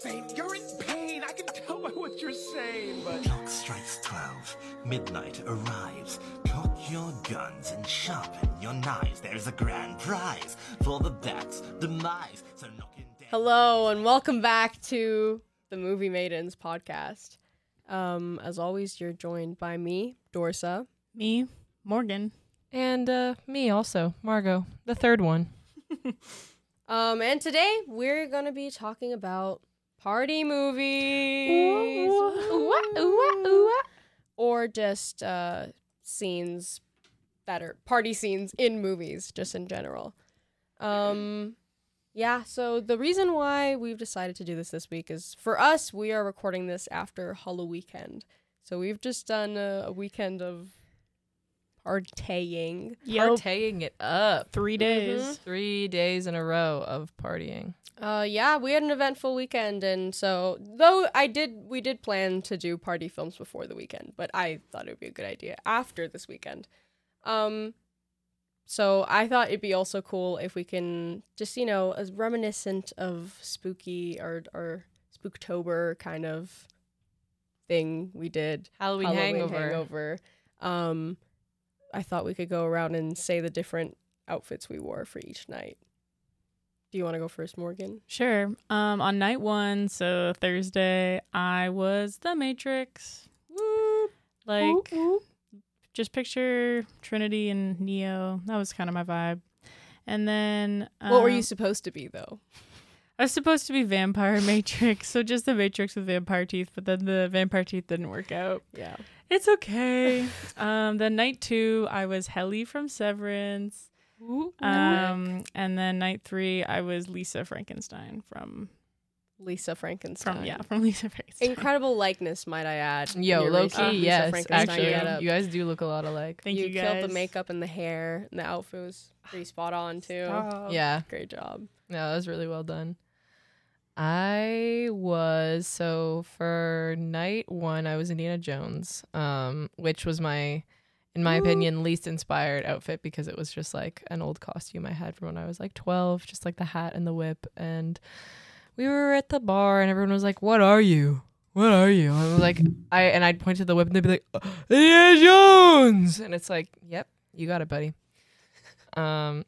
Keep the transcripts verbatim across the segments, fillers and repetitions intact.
faint. You're in pain. I can tell by what you're saying, but... Clock strikes twelve. Midnight arrives. Cock your guns and sharpen your knives. There's a grand prize for the bat's demise. So knock it down. Hello, and welcome back to the Movie Maidens podcast. Um, as always, you're joined by me, Dorsa. Me, Morgan. And uh, me also, Margot, the third one. Um, and today we're gonna be talking about party movies, Ooh, ooh, ooh, ooh. or just uh, scenes that are party scenes in movies, just in general. Um, yeah. So the reason why we've decided to do this this week is for us, we are recording this after Halloween weekend, so we've just done a, a weekend of partying. Yep. Partying it up. Three days. Mhm. Three days in a row of partying. Uh, yeah, we had an eventful weekend, and so though I did, we did plan to do party films before the weekend, but I thought it would be a good idea after this weekend. Um, so I thought it'd be also cool if we can just, you know, as reminiscent of spooky or or Spooktober kind of thing we did. Halloween, hangover. hangover. Um, I thought we could go around and say the different outfits we wore for each night. Do you want to go first, Morgan? Sure. Um, on night one, so Thursday, I was the Matrix. Woo! Like, just picture Trinity and Neo. That was kind of my vibe. And then... Um, What were you supposed to be, though? I was supposed to be Vampire Matrix, so just the Matrix with vampire teeth, but then the vampire teeth didn't work out. Yeah. It's okay. um, then night two, I was Helly from Severance. Um, and then night three, I was Lisa Frankenstein from Lisa Frankenstein. from yeah from Lisa Frankenstein. Incredible likeness, might I add. Yo, Your low Lisa- key, Lisa yes. Frankenstein Actually, getup. you guys do look a lot alike. Thank you, you guys. killed the makeup and the hair, and the outfit was pretty spot on too. Stop. Yeah. Great job. No, that was really well done. I was, so for night one, I was Indiana Jones, um, which was my, in my Ooh. opinion, least inspired outfit because it was just like an old costume I had from when I was like twelve, just like the hat and the whip. And we were at the bar and everyone was like, "What are you? What are you?" And I was like, I, and I'd point to the whip and they'd be like, "Indiana Jones!" And it's like, "Yep, you got it, buddy." Um,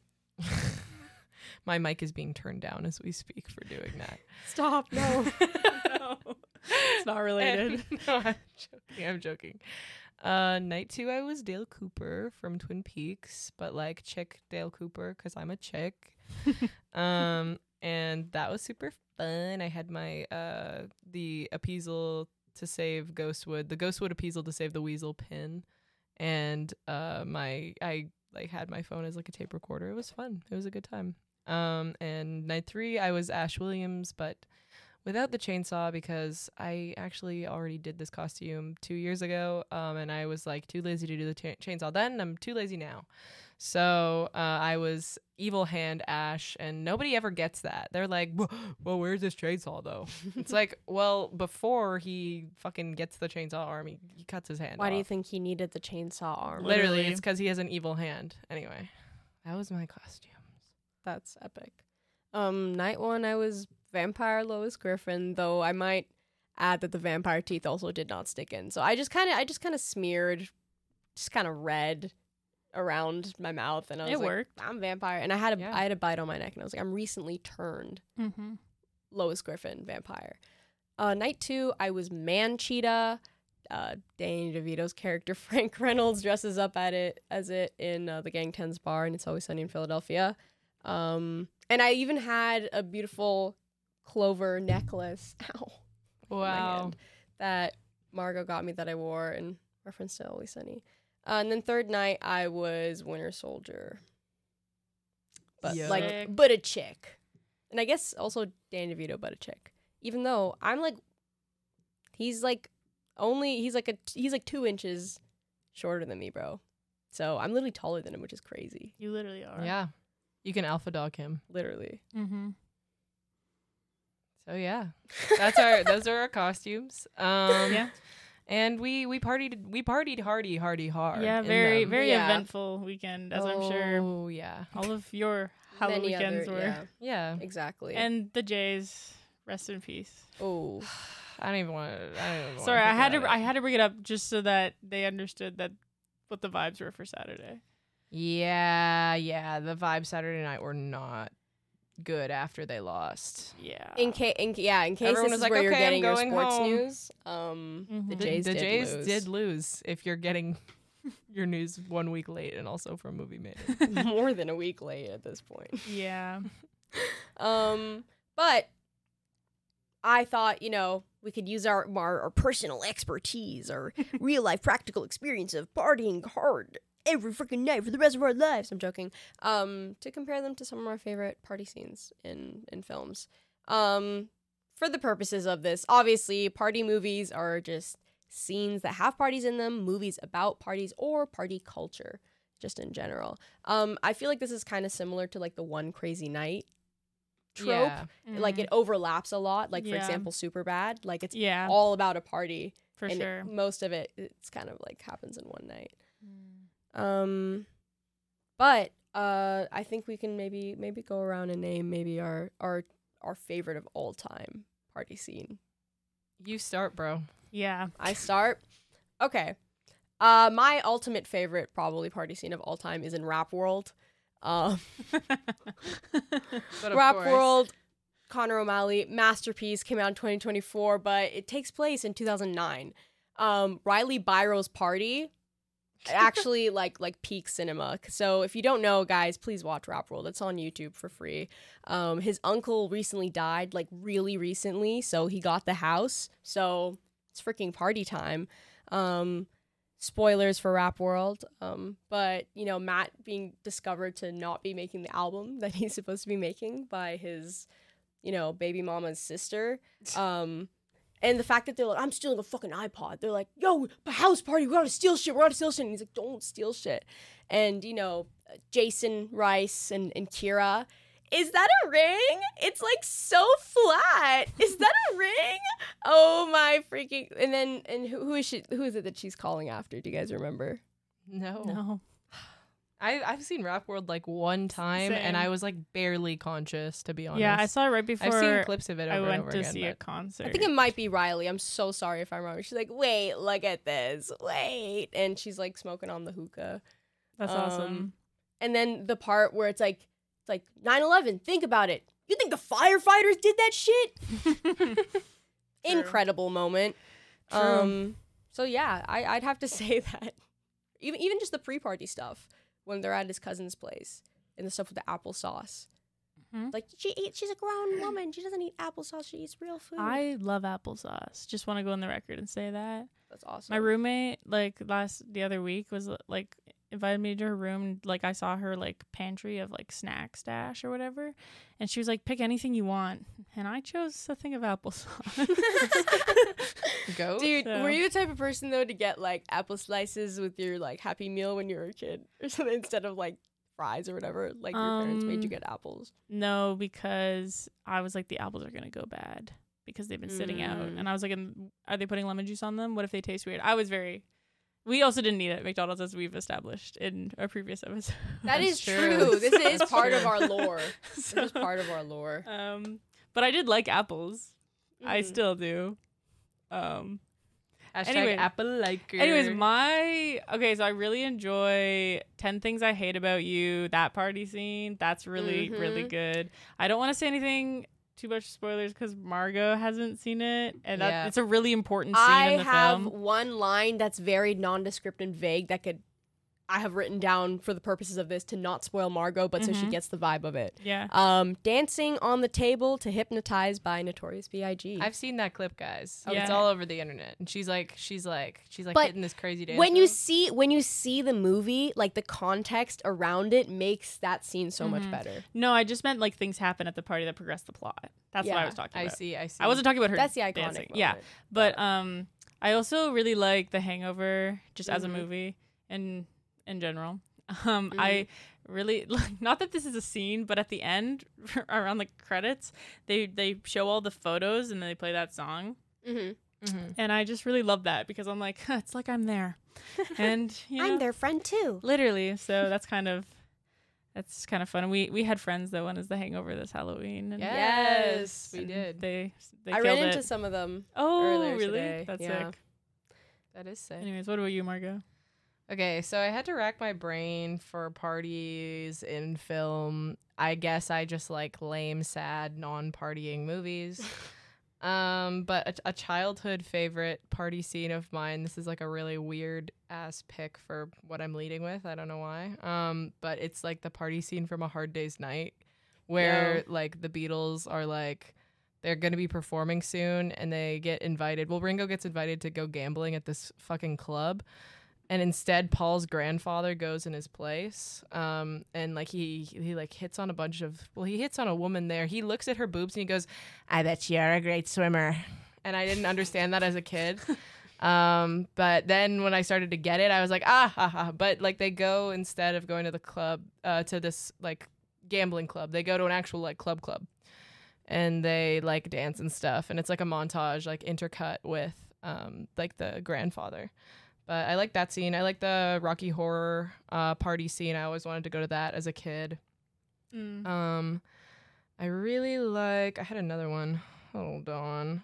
my mic is being turned down as we speak for doing that. Stop. No. No, it's not related. And- no, I'm joking. I'm joking. Uh, night two, I was Dale Cooper from Twin Peaks, but like chick Dale Cooper because I'm a chick. um, and that was super fun. I had my uh the appeasal to save Ghostwood, the Ghostwood appeasal to save the Weasel pin, and uh my I like had my phone as like a tape recorder. It was fun. It was a good time. Um, and night three, I was Ash Williams, but without the chainsaw because I actually already did this costume two years ago, um, and I was like too lazy to do the cha- chainsaw then. I'm too lazy now. So uh, I was Evil Hand Ash, and nobody ever gets that. They're like, well, where's this chainsaw, though? It's like, well, before he fucking gets the chainsaw arm, he, he cuts his hand Why off. do you think he needed the chainsaw arm? Literally, Literally. it's because he has an evil hand. Anyway, that was my costume. That's epic. Um, night one, I was Vampire Lois Griffin, though I might add that the vampire teeth also did not stick in. So I just kind of, I just kind of smeared, just kind of red around my mouth, and I was It like, worked. I'm vampire, and I had a, Yeah. I had a bite on my neck, and I was like, I'm recently turned Mm-hmm. Lois Griffin vampire. Uh, night two, I was Man Cheetah. Uh, Danny DeVito's character Frank Reynolds dresses up at it as it in uh, the Gang Ten's bar, and It's Always Sunny in Philadelphia. Um, and I even had a beautiful clover necklace. Ow. on my Wow. hand that Margot got me that I wore in reference to Always Sunny. Uh, and then third night, I was Winter Soldier. But Yo. like, Sick. but a chick. And I guess also Danny DeVito, but a chick. Even though I'm like, he's like only, he's like a, he's like two inches shorter than me, bro. So I'm literally taller than him, which is crazy. You literally are. Yeah. You can alpha dog him. Literally. Mm-hmm. So yeah. That's our those are our costumes. Um Yeah. And we we partied we partied hardy, hardy hard. Yeah. in Very, them. very Yeah. eventful weekend, as I'm sure Oh yeah. all of your Halloween Many weekends other- were. yeah, Yeah. exactly. And the Jays Rest in peace. Oh, I don't even want to. I don't even Sorry, wanna I think had to. about I it. had to bring it up just so that they understood that what the vibes were for Saturday. Yeah, yeah. The vibes Saturday night were not good after they lost. Yeah. in case, in, yeah, in case Everyone this was is like, where you're "Okay, I'm getting your going sports home." news, um, Mhm. the The- Jays the did Jays lose. did lose if you're getting your news one week late and also from Movie Made. more than a week late at this point. Yeah. Um, but I thought, you know, we could use our our, our personal expertise, our real life practical experience of partying hard every freaking night for the rest of our lives. I'm joking. Um, to compare them to some of our favorite party scenes in in films. Um, for the purposes of this, obviously, party movies are just scenes that have parties in them, movies about parties or party culture, just in general. Um, I feel like this is kind of similar to like the One Crazy Night trope. Yeah. Like it overlaps a lot. Like for Yeah. example, Superbad. Like it's Yeah. all about a party, For and sure. most of it it's kind of like happens in one night. Mm. Um, but uh, I think we can maybe maybe go around and name maybe our our our favorite of all time party scene. You start, bro. Yeah. I start. Okay. Uh, my ultimate favorite probably party scene of all time is in Rap World. Um, But of Rap course- World, Connor O'Malley, masterpiece, came out in twenty twenty-four, but it takes place in two thousand nine. Um, Riley Byro's party, actually like like peak cinema. So if you don't know, guys, please watch Rap World. It's on YouTube for free. Um, his uncle recently died, like really recently, so he got the house. So it's freaking party time. Um, spoilers for Rap World. Um, but you know, Matt being discovered to not be making the album that he's supposed to be making by his, you know, baby mama's sister. Um, and the fact that they're like, I'm stealing a fucking iPod. They're like, yo, a house party, we gotta steal shit, we gotta steal shit. And he's like, don't steal shit. And, you know, Jason Rice and, and Kira, is that a ring? It's like so flat. Is that a ring? Oh my freaking! And then and who, who is she? Who is it that she's calling after? Do you guys remember? No. No. I, I've seen Rap World like one time, Same. and I was like barely conscious, to be honest. Yeah, I saw it right before I've seen clips of it over I and went over to again, see a but- concert. I think it might be Riley. I'm so sorry if I'm wrong. She's like, wait, look at this, wait, and she's like smoking on the hookah. That's um, awesome. And then the part where it's like, it's like nine eleven. Think about it. You think the firefighters did that shit? Incredible moment. True. Um. So yeah, I, I'd have to say that. Even even just the pre-party stuff when they're at his cousin's place and the stuff with the applesauce. Mhm. Like she eats. She's a grown woman. She doesn't eat applesauce. She eats real food. I love applesauce. Just want to go on the record and say that. That's awesome. My roommate, like last the other week, was like invited me to her room. And, like I saw her like pantry of like snack stash or whatever, and she was like, "Pick anything you want," and I chose a thing of applesauce. Go. Dude, So- were you the type of person though to get like apple slices with your like Happy Meal when you were a kid or something instead of like fries or whatever? Like your parents made you Um, get apples. No, because I was like, the apples are gonna go bad because they've been sitting out, Mm. and I was like, "Mm, are they putting lemon juice on them? What if they taste weird? I was very. We also didn't eat it at McDonald's, as we've established in a previous episode. That That's is true. true. This is That's part of true. our lore. This So, is part of our lore. um, but I did like apples. I Mhm. still do. Um. Hashtag anyway. apple liker. Anyways, my okay. So I really enjoy ten Things I Hate About You. That party scene. That's really really Mhm. good. I don't want to say anything too much spoilers because Margot hasn't seen it, and that Yeah. it's a really important scene I in the have film. one line that's very nondescript and vague that could I have written down for the purposes of this to not spoil Margot, but so she Mhm. gets the vibe of it. Yeah. Um, dancing on the table to Hypnotize by Notorious B I G I've seen that clip, guys. Yeah. It's all over the internet. And she's like, she's like, she's like But hitting this crazy dance. when you move. see when you see the movie, like the context around it makes that scene so much Mhm. better. No, I just meant like things happen at the party that progress the plot. That's what I Yeah, was talking I about. see, I see. I wasn't talking about her. That's the iconic dancing. moment. Yeah, but um, I also really like The Hangover just as a Mhm. movie and in general. Um, Mm-hmm. I really like, not that this is a scene, but at the end around the credits, they they show all the photos and then they play that song, Mm-hmm. Mhm. and I just really love that because I'm like, it's like I'm there, and you know, I'm their friend too. literally. So that's kind of That's kind of fun. We we had friends that went as the Hangover this Halloween. And Yes, we and did. They they I killed ran into it. some of them. Oh, earlier really? today. That's Yeah. sick. That is sick. Anyways, what about you, Margot? Okay, so I had to rack my brain for parties in film. I guess I just like lame, sad, non-partying movies. um, but a, a childhood favorite party scene of mine. This is like a really weird ass pick for what I'm leading with. I don't know why. Um, but it's like the party scene from A Hard Day's Night, where like the Beatles are like they're gonna be performing soon, and they get invited. Well, Ringo gets invited to go gambling at this fucking club. And instead, Paul's grandfather goes in his place, um, and like he he like hits on a bunch of well, he hits on a woman there. He looks at her boobs and he goes, "I bet you're a great swimmer." And I didn't understand that as a kid, um, but then when I started to get it, I was like, ah ha ha. But like they go instead of going to the club, uh, to this like gambling club, they go to an actual like club club, and they like dance and stuff, and it's like a montage like intercut with um like the grandfather. But I like that scene. I like the Rocky Horror uh, party scene. I always wanted to go to that as a kid. Mm. Um, I really like. I had another one. Hold on.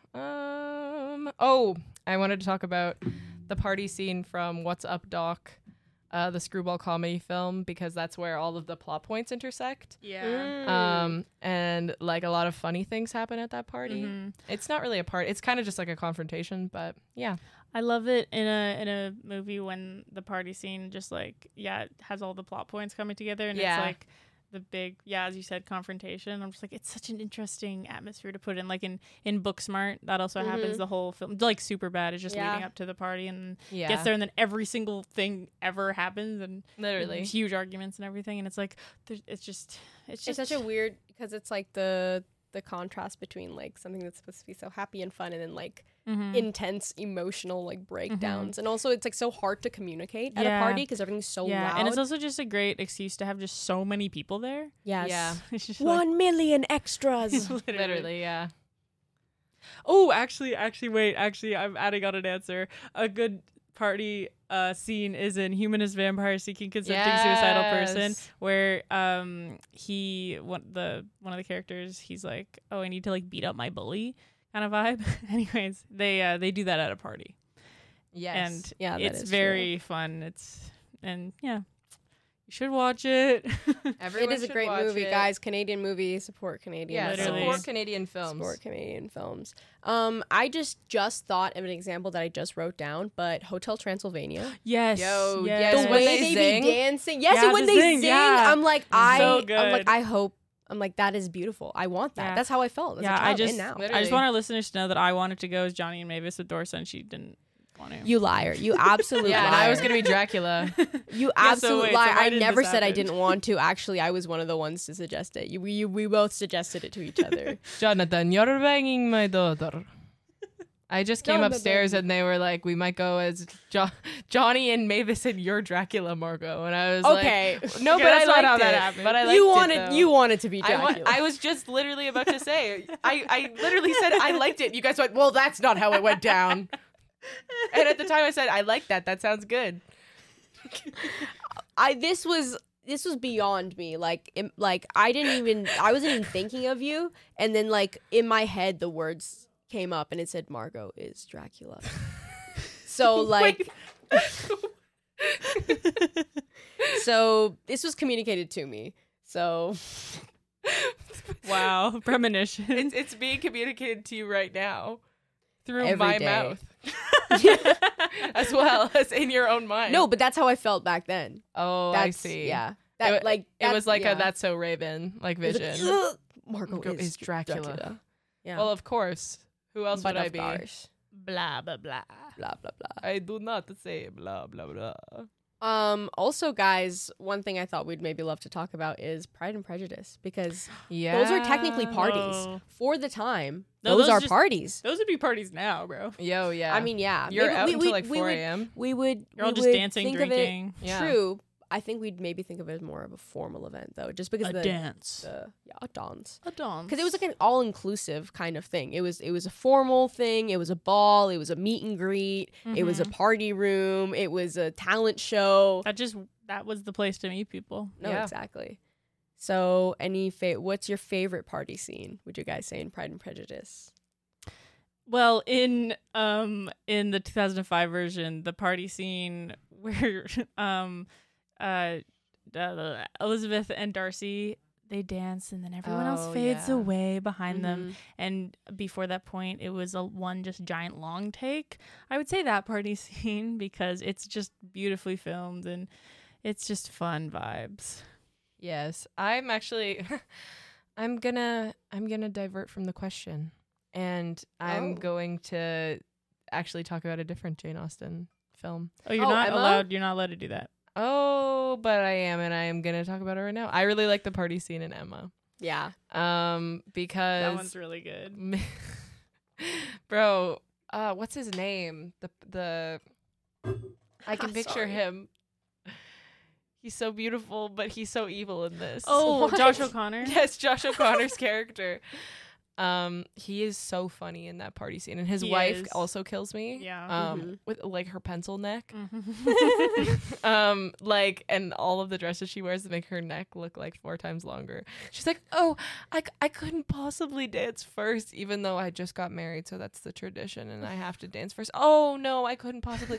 Um. Oh, I wanted to talk about the party scene from What's Up, Doc, uh, the screwball comedy film, because that's where all of the plot points intersect. Yeah. Um, and like a lot of funny things happen at that party. Mm-hmm. It's not really a part. It's kind of just like a confrontation, but yeah. I love it in a in a movie when the party scene just like yeah it has all the plot points coming together and Yeah. it's like the big yeah as you said confrontation. I'm just like it's such an interesting atmosphere to put in like in in Booksmart that also Mhm. happens the whole film like Superbad is just Yeah. leading up to the party and Yeah. gets there and then every single thing ever happens and Literally. there's huge arguments and everything and it's like there's- it's just it's It's just such a weird because it's like the the contrast between like something that's supposed to be so happy and fun and then like Mhm. intense emotional like breakdowns and also it's like so hard to communicate at Yeah. a party because everything's so yeah loud. and it's also just a great excuse to have just so many people there. yes. Yeah. It's just like, One million extras. Literally, yeah. Oh, actually, actually, wait. Actually, I'm adding on an answer. A good party uh, scene is in Humanist Vampire Seeking Consenting Suicidal Person, Yes. where um he one the one of the characters he's like, oh, I need to like beat up my bully kind of vibe. Anyways, they uh, they do that at a party, Yes. and Yeah, that it's is very fun. It's and yeah, you should watch it. Everyone it is a should great watch movie, it. guys. Canadian movie. Support Canadian. Yeah, Literally. support Canadian films. Support Canadian films. Um, I just just thought of an example that I just wrote down, but Hotel Transylvania. yes, Yo, yes. yes, the when way they they, sing. be dancing, yes, Yeah, and when the they sing, sing, yeah. I'm like, I, So I'm good. like, I hope, I'm like, that is beautiful. I want that. Yeah. That's how I felt as Yeah, a I child just and now. Literally. I just want our listeners to know that I wanted to go as Johnny and Mavis with Dorsa, and she didn't want to. You liar. You absolute Yeah, liar. and I was gonna be Dracula. You Yeah, so absolute wait, so liar. why I did never this said I happen? didn't want to. Actually, I was one of the ones to suggest it. You, we, we both suggested it to each other. Jonathan, you're banging my daughter. I just came Jonathan. upstairs and they were like, we might go as jo- Johnny and Mavis and you're Dracula, Margot. And I was Okay. like, no, Okay, but that's I not liked how it. that happened. But I liked you it, wanted though. you wanted to be I, wa- Dracula. I was just literally about to say, I, I literally said I liked it. You guys went, well, that's not how it went down. And at the time I said, I like that. That sounds good. I this was this was beyond me. Like im- like I didn't even I wasn't even thinking of you, and then like in my head the words came up and it said Margot is Dracula. So like so this was communicated to me. So Wow, premonition. It's, it's being communicated to you right now through Every my day. mouth. As well as in your own mind. no, but that's how I felt back then. Oh, That's, I see. Yeah. That, That like it that's- was like yeah. a That's So Raven like It was like, vision. "Ugh, Margot, Margot is, is Dracula." Dracula. Yeah. Well, of course. Who else but would I of be? course. Blah blah blah. Blah blah blah. I do not say blah blah blah. Um, also, guys, one thing I thought we'd maybe love to talk about is Pride and Prejudice because Yeah, those are technically parties No. for the time. No, those, those are just- parties. Those would be parties now, bro. Yo, yeah. I mean, yeah, you're maybe out we, until we, like we four would, a.m. we would. You're all we just would dancing, think drinking. Of it, Yeah. True. I think we'd maybe think of it as more of a formal event though, just because A the, dance. the yeah, a dance. A dance. Because it was like an all-inclusive kind of thing. It was it was a formal thing. It was a ball. It was a meet and greet. It was a party room. It was a talent show. that just that was the place to meet people. No, Yeah. exactly. So, any fa- what's your favorite party scene? Would you guys say in Pride and Prejudice? Well, in um in the two thousand five version, the party scene where um uh, uh Elizabeth and Darcy, they dance and then everyone else Oh, fades yeah. away behind them. Mhm. And before that point, it was a one just giant long take. I would say that party scene because it's just beautifully filmed and it's just fun vibes. Yes, I'm actually I'm gonna I'm gonna divert from the question, and I'm Oh. going to actually talk about a different Jane Austen film. Oh, you're Oh, not Emma? allowed. You're not allowed to do that. Oh, but I am, and I am gonna talk about it right now. I really like the party scene in Emma, Yeah. um, because That one's really good. bro, uh, what's his name? The the I can picture Sorry. him. He's so beautiful, but he's so evil in this. Oh, What? Josh O'Connor. Yes, Josh O'Connor's character. Um, he is so funny in that party scene, and his He wife is. also kills me. Yeah. Um, Mhm. with like her pencil neck. Mhm. um, like, and all of the dresses she wears to make her neck look like four times longer. She's like, "Oh, I, c- I couldn't possibly dance first, even though I just got married, so that's the tradition, and I have to dance first. Oh no, I couldn't possibly.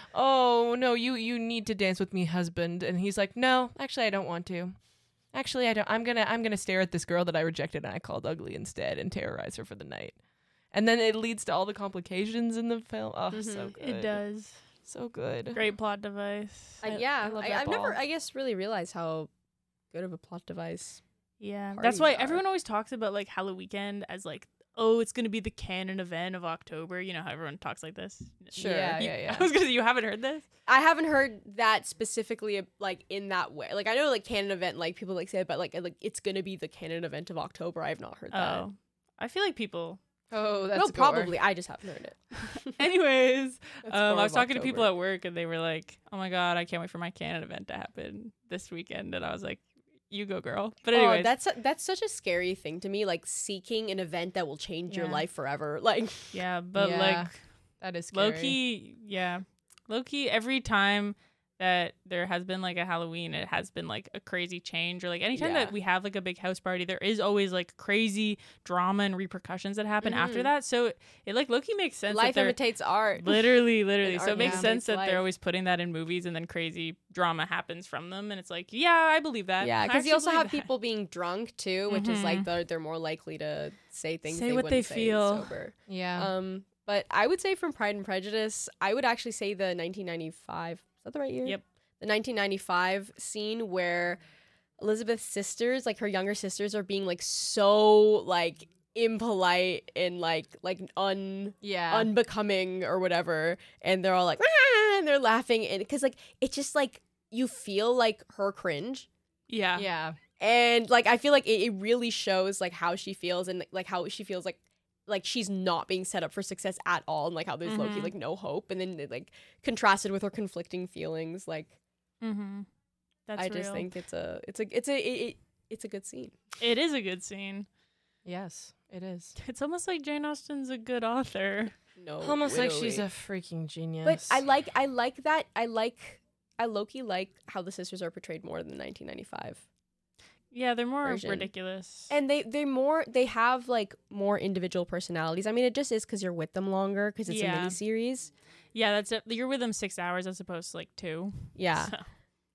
Oh no, you you need to dance with me, husband." And he's like, "No, actually, I don't want to. Actually, I don't. I'm gonna I'm gonna stare at this girl that I rejected and I called ugly instead and terrorize her for the night." And then it leads to all the complications in the film. Oh, so Mhm. good. It does. So good. Great plot device. Uh, I- yeah. I love I, that I've never, ball. I guess, really realized how good of a plot device. Yeah, Parties that's why are. everyone always talks about like Halloween weekend as like, oh, it's gonna be the canon event of October. You know how everyone talks like this. Sure. Yeah, You- yeah, yeah. I was gonna say you haven't heard this. I haven't heard that specifically, like in that way. Like I know, like canon event, like people like say it, but like like it's gonna be the canon event of October. I have not heard that. Oh, I feel like people. Oh, that's no, gore. probably. I just haven't heard it. Anyways, That's um, more I was of talking to people October. at work and they were like, "Oh my god, I can't wait for my canon event to happen this weekend." And I was like, "You go, girl." But Oh, anyways, that's that's such a scary thing to me. Like seeking an event that will change your Yeah. life forever. Like yeah, but Yeah, like That is scary. low key, yeah, low key. Every time that there has been like a Halloween, it has been like a crazy change. Or like anytime Yeah. that we have like a big house party, there is always like crazy drama and repercussions that happen after Mhm. that. So it like low key makes sense. life that they're, imitates art. Literally, literally. And So it art makes yeah. sense that imitates they're life. always putting that in movies and then crazy drama happens from them. And it's like, yeah, I believe that. Yeah, I because you actually also have believe that. people being drunk too, which is like Mhm. they're, they're more likely to say things Say they what they wouldn't say feel. sober. Yeah. Um, but I would say from Pride and Prejudice, I would actually say the nineteen ninety-five. Is that the right year? Yep. The nineteen ninety-five scene where Elizabeth's sisters, like her younger sisters, are being like so like impolite and like like un yeah. unbecoming or whatever, and they're all like "Ah!" and they're laughing, and because like it's just like you feel like her cringe. Yeah. yeah. And like I feel like it, it really shows like how she feels and like how she feels like like she's not being set up for success at all, and like how there's low-key Mhm. like no hope, and then like contrasted with her conflicting feelings. Like Mm-hmm. That's I just real. think it's a it's a it's a it, it, it's a good scene. it is a good scene. Yes, it is. It's almost like Jane Austen's a good author. No, Almost like she's a literally. freaking genius. But I like I like that I like I low-key like how the sisters are portrayed more than nineteen ninety-five. Yeah, they're more Version. ridiculous. And they they more they have like more individual personalities. I mean, it just is because you're with them longer because it's Yeah. a mini series. yeah, that's it. You're with them six hours as opposed to like two. Yeah. So,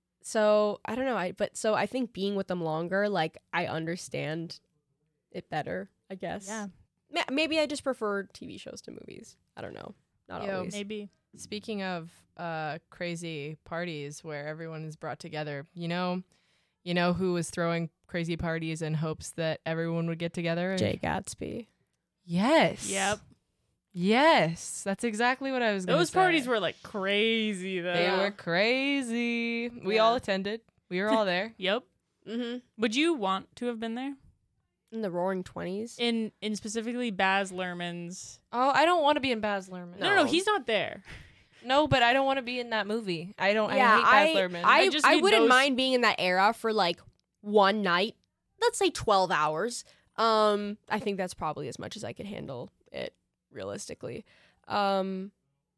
So I don't know. I but so I think being with them longer, like I understand it better. I guess. yeah, Ma- Maybe I just prefer T V shows to movies. I don't know. Not Yo, always. maybe. Speaking of uh crazy parties where everyone is brought together, you know, you know who was throwing crazy parties in hopes that everyone would get together? Jay Gatsby. Yes. Yep. Yes, that's exactly what I was. Gonna Those say. parties were like crazy though. They Yeah. were crazy. We Yeah. all attended. We were all there. Yep. Mm-hmm. Would you want to have been there? In the Roaring Twenties. In in specifically Baz Luhrmann's. Oh, I don't want to be in Baz Luhrmann. No, no, no, No. he's not there. No, but I don't want to be in that movie. I don't. Yeah, I hate Baz Luhrmann. I, I just I need wouldn't those- mind being in that era for like one night. Let's say twelve hours. Um, I think that's probably as much as I could handle it realistically. Um,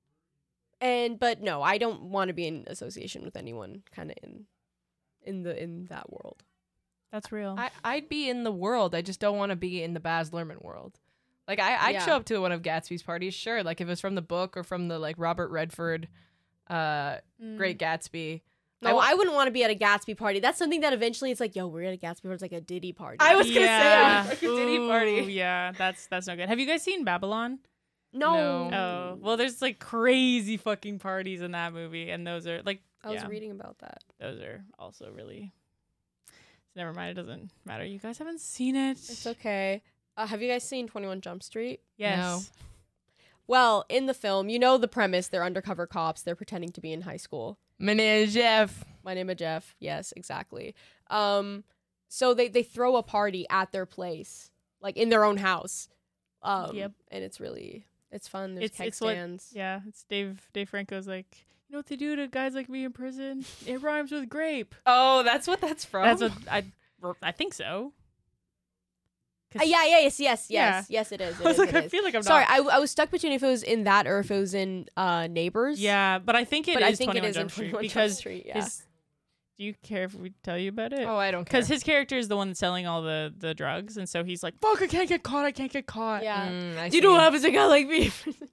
and but no, I don't want to be in association with anyone kind of in in the in that world. That's real. I, I'd be in the world. I just don't want to be in the Baz Luhrmann world. Like, I, I'd Yeah. show up to one of Gatsby's parties, sure. Like, if it was from the book or from the, like, Robert Redford uh, Mm. Great Gatsby. No, I I, wa- wouldn't want to be at a Gatsby party. That's something that eventually it's like, yo, we're at a Gatsby party. It's like a Diddy party. I was gonna yeah. say, like a Diddy Ooh, party. Yeah, that's that's no good. Have you guys seen Babylon? no. No. Oh, well, there's like crazy fucking parties in that movie, and those are like, I was yeah, reading about that. those are also really. Never mind, it doesn't matter. You guys haven't seen it. It's okay. Uh, have you guys seen twenty-one Jump Street? Yes. Well, in the film, you know the premise. They're undercover cops. They're pretending to be in high school. My name is Jeff. My name is Jeff. Yes, exactly. Um, so they, they throw a party at their place, like in their own house. Um, Yep. And it's really, it's fun. There's It's- keg it's what- stands. Yeah, it's Dave. Dave Franco's like, you know what they do to guys like me in prison? It rhymes with grape. Oh, that's what that's from? That's what I. I think so. 'Cause- Uh, yeah, yeah, yes, yes, Yeah. yes, yes, it is. It I was is, like, it I is. feel like I'm Sorry, not. I, I was stuck between if it was in that or if it was in uh, Neighbors. Yeah, but I think it is but I think it twenty-one is in Jump Street twenty-one Jump because Street. Yeah. his. Do you care if we tell you about it? Oh, I don't care. Because his character is the one selling all the the drugs, and so he's like, "Fuck, I can't get caught. I can't get caught." yeah. Mm, I You know see. what happens to a guy like me?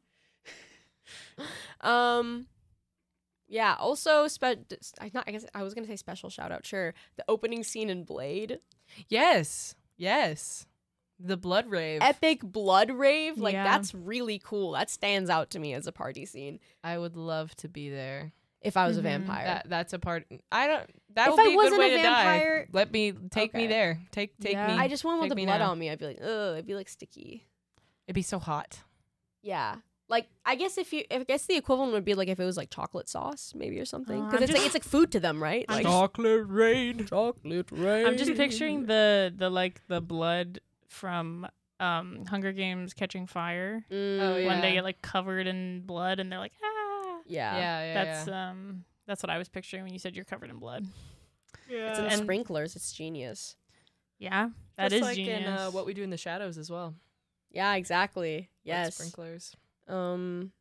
um, yeah. Also, spe- I not. I guess I was gonna say special shout out. Sure, the opening scene in Blade, Yes. Yes. The blood rave. epic blood rave. Like Yeah. that's really cool. That stands out to me as a party scene. I would love to be there. If I was Mhm. a vampire, That that's a part. I don't. That If would I be a wasn't good way a to vampire- die. Let me take me Okay. there. Take take Yeah. me. I just want with Take the me blood now. on me. I'd be like, ugh. It'd be like sticky. It'd be so hot. Yeah. Like I guess if you, I guess the equivalent would be like if it was like chocolate sauce, maybe or something, Uh, because I'm it's like just- it's like food to them, right? I'm Like just- Chocolate rain. chocolate rain. I'm just picturing the the like the blood from um Hunger Games Catching Fire Mm, Oh, when they yeah. get like covered in blood and they're like, ah. yeah. Yeah, yeah, That's yeah. um that's what I was picturing when you said you're covered in blood. yeah. It's in And- sprinklers. It's genius. Yeah, that Just is like genius. in uh, What We Do in the Shadows as well. Yeah, exactly. With Yes. sprinklers. Um.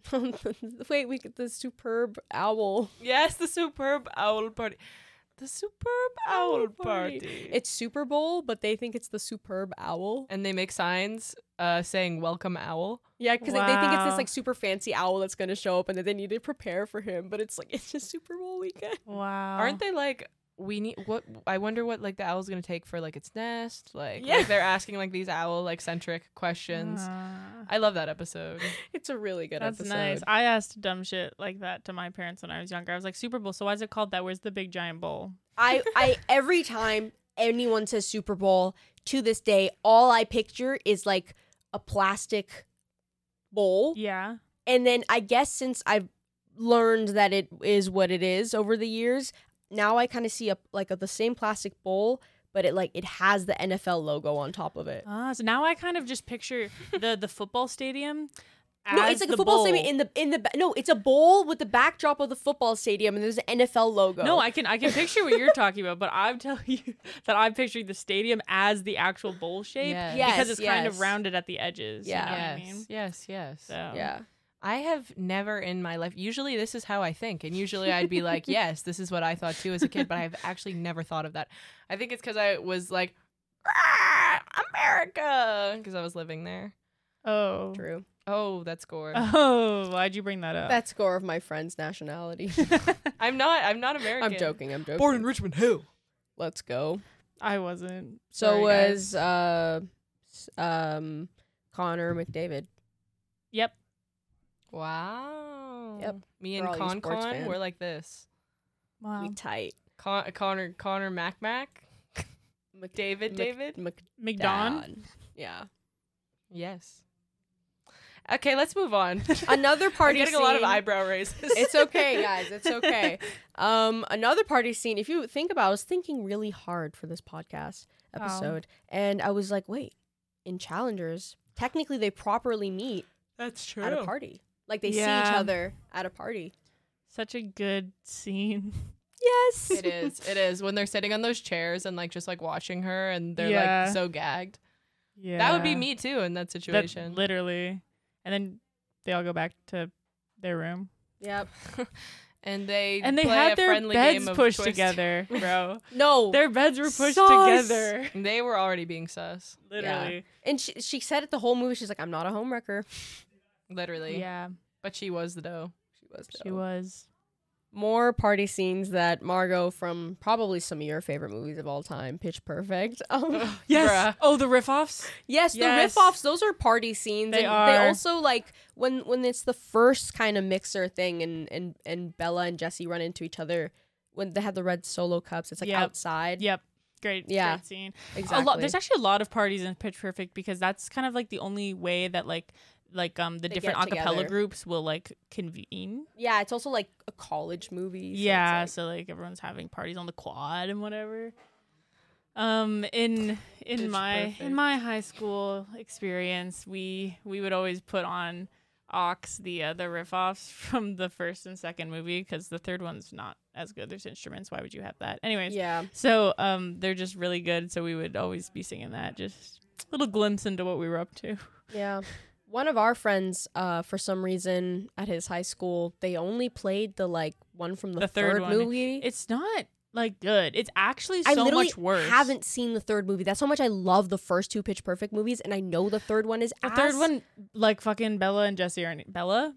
Wait, we get the superb owl. Yes, the superb owl party. The superb owl party. It's Super Bowl, but they think it's the superb owl. and they make signs uh, saying "Welcome Owl." Yeah, because they think it's this Wow. like super fancy owl that's gonna show up, and that they need to prepare for him. But it's like it's just Super Bowl weekend. Wow. Aren't they like we need what? I wonder what like the owl's gonna take for like its nest. Like, Yeah. like they're asking like these owl like centric questions. Uh, I love that episode. It's a really good That's episode. nice. I asked dumb shit like that to my parents when I was younger. I was like, Super Bowl, so why is it called that? Where's the big giant bowl? I, I every time anyone says Super Bowl to this day, all I picture is like a plastic bowl. Yeah. And then I guess since I've learned that it is what it is over the years, now I kind of see a like a, the same plastic bowl, but it like it has the N F L logo on top of it. Ah, so now I kind of just picture the the football stadium. No, as it's like the a football bowl. stadium in the in the ba- no, it's a bowl with the backdrop of the football stadium, and there's an N F L logo. No, I can I can picture what you're talking about, but I'm telling you that I'm picturing the stadium as the actual bowl shape Yes. Yes, because it's kind of yes. rounded at the edges. Yeah. You know yes, what I mean? yes, yes. So yeah. I have never in my life. Usually, this is how I think, and usually I'd be like, "Yes, this is what I thought too as a kid," but I've actually never thought of that. I think it's because I was like, "Ah, America," because I was living there. Oh. True. Oh, that's gore. Oh, why'd you bring that up? That score of my friend's nationality. I'm not. I'm not American. I'm joking. I'm joking. Richmond Hill. Let's go. I wasn't. So Sorry, was guys. uh, s- um, Connor McDavid. Yep. Wow. Yep. Me For and all you Con sports Con, fans. we're like this. Wow. We tight. Con- Connor Connor Mac Mac. David David. Mc- McDon. Dad. Yeah. Yes. Okay, let's move on. Another I'm party getting scene. a lot of eyebrow raises. It's okay, guys. It's okay. Um, another party scene. If you think about, it, I was thinking really hard for this podcast Wow. episode, and I was like, wait, in Challengers, technically they properly meet That's true. at a party. Like they see Yeah. each other at a party. Such a good scene. Yes. It is. It is when they're sitting on those chairs and like just like watching her and they're Yeah. like so gagged. Yeah. That would be me too in that That- situation. literally. And then they all go back to their room. Yep. And they And they play had a their friendly beds game of pushed Twist. together, bro. No. Their beds were pushed Sus. together. They were already being sus. Literally. And she, she said it the whole movie. She's like, I'm not a homewrecker. Literally. Yeah, But she was the dough. She was. she was. More party scenes that Margot from probably some of your favorite movies of all time, Pitch Perfect. Um, Yes. Bruh. Oh, the riff offs. yes, the Yes. riff offs. Those are party scenes. They and are. They also like when when it's the first kind of mixer thing, and and and Bella and Jesse run into each other when they have the red Solo cups. It's like Yep. outside. Yep. Great. Yeah. Great scene. Exactly. A lot. There's actually a lot of parties in Pitch Perfect because that's kind of like the only way that like like um the They different get acapella together. groups will like convene. yeah, it's also like a college movie. so Yeah, it's so like everyone's having parties on the quad and whatever. Um, in in Pitch my Perfect. in my high school experience, we we would always put on aux the uh, the riff offs from the first and second movie because the third one's not as good. There's instruments. Why would you have that? like- Anyways, yeah. so um, they're just really good. So we would always be singing that. Just a little glimpse into what we were up to. Yeah. One of our friends, uh, for some reason at his high school, they only played the like one from the, The third third, one. movie. It's not like good. It's actually I so literally much worse. haven't seen the third movie. That's how much I love the first two Pitch Perfect movies, and I know the third one is The ass. third one, like fucking Bella and Jesse are Bella,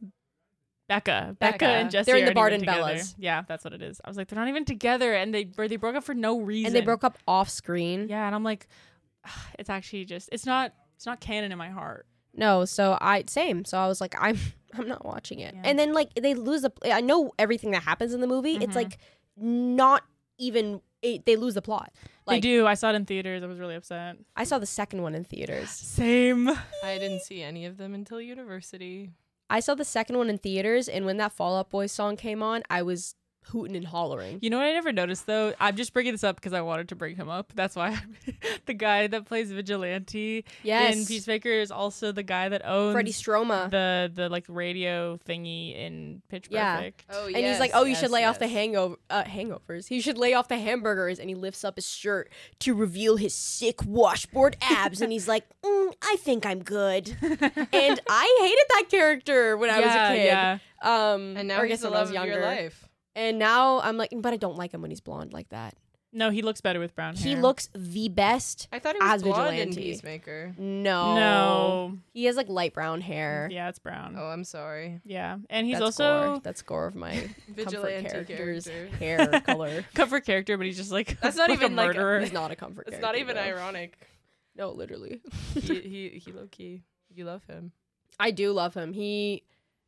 Becca, Becca, Becca. and Jesse. They're in the aren't even Barden together. Bellas. Yeah, that's what it is. I was like, they're not even together, and they or they broke up for no reason. and they broke up off screen. Yeah, and I'm like, it's actually just it's not it's not canon in my heart. No, so I same. So I was like, I'm I'm not watching it. Yeah. And then like they lose the. I know everything that happens in the movie. It's Mhm. like not even. It, they lose the plot. They Like do. I saw it in theaters. I was really upset. I saw the second one in theaters. Same. I didn't see any of them until university. I saw the second one in theaters, and when that Fall Out Boy song came on, I was hooting and hollering. You know what I never noticed though? I'm just bringing this up because I wanted to bring him up. That's why the guy that plays Vigilante Yes, in Peacemaker is also the guy that owns Freddie Stroma. the the like radio thingy in Pitch Yeah. Perfect. Oh, And he's like, "Oh, you should lay off the hangover uh, hangovers. He should lay off the hamburgers." And he lifts up his shirt to reveal his sick washboard abs. And he's like, mm, "I think I'm good." And I hated that character when I was Yeah, a kid. yeah. Um, And now or I he's guess the when I love was of younger. your life. And now I'm like, but I don't like him when he's blonde like that. No, he looks better with brown hair. He looks the best. I thought he was As blonde in Vigilante. Peacemaker. No, No. he has like light brown hair. Yeah, it's brown. Oh, I'm sorry. Yeah, and he's That's also gore. That's gore of my Vigilante comfort character's character. hair color. comfort character, but he's just like That's not like even, a like, murderer. He's not a comfort It's character. not even though. ironic. No, literally. he, he, he low key. You love him. I do love him. He,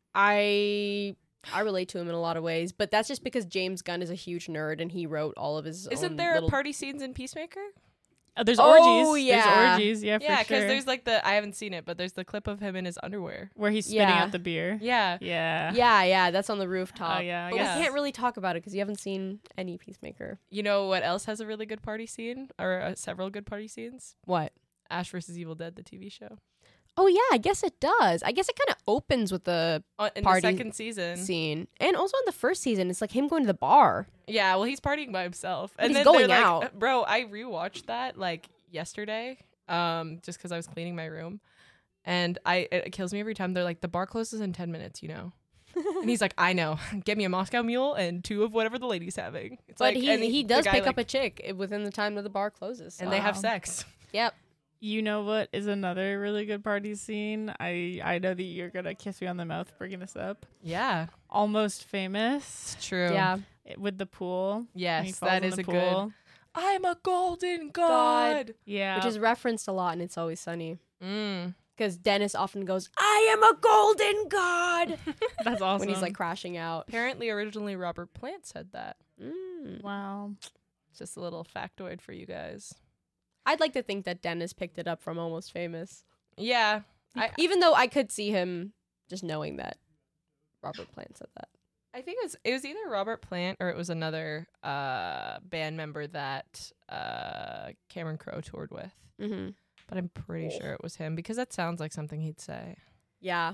I, I relate to him in a lot of ways, but that's just because James Gunn is a huge nerd and he wrote all of his. Isn't own there little... a party scenes in Peacemaker? Oh, there's Oh, orgies. yeah. There's orgies. Yeah, for Yeah, because sure. there's like the I haven't seen it, but there's the clip of him in his underwear. where he's spitting Yeah. out the beer. Yeah. Yeah. Yeah, yeah, that's on the rooftop. Oh, yeah, I but guess. we can't really talk about it because you haven't seen any Peacemaker. You know what else has a really good party scene, or uh, several good party scenes? What? Ash versus Evil Dead, the T V show. Oh yeah, I guess it does. I guess it kind of opens with the Uh, in Party the second season. scene, and also in the first season, it's like him going to the bar. Yeah, well, he's partying by himself, and he's then going they're like, out. uh, bro, I rewatched that like yesterday, um, just because I was cleaning my room, and I it kills me every time. They're like, the bar closes in ten minutes, you know, and he's like, I know. Get me a Moscow Mule and two of whatever the lady's having. It's But like, he and he the does guy, pick up like- a chick i- within the time that the bar closes. and they have Wow. sex. Yep. You know what is another really good party scene? I I know that you're gonna kiss me on the mouth bringing this up. Yeah, Almost Famous it's true. Yeah. it- with the pool. when he Yes, falls that in is the a good. pool. I'm a golden god. Yeah, Which is referenced a lot and It's Always Sunny. Mm. Because Dennis often goes, "I am a golden god," that's awesome. when he's like crashing out. Apparently, originally Robert Plant said that. Mm. wow. Just a little factoid for you guys. I'd like to think that Dennis picked it up from Almost Famous. Yeah, I Even though I could see him just knowing that Robert Plant said that. I think it was it was either Robert Plant or it was another uh, band member that uh, Cameron Crowe toured with. Mm-hmm. But I'm pretty sure it was him because that sounds like something he'd say. Yeah,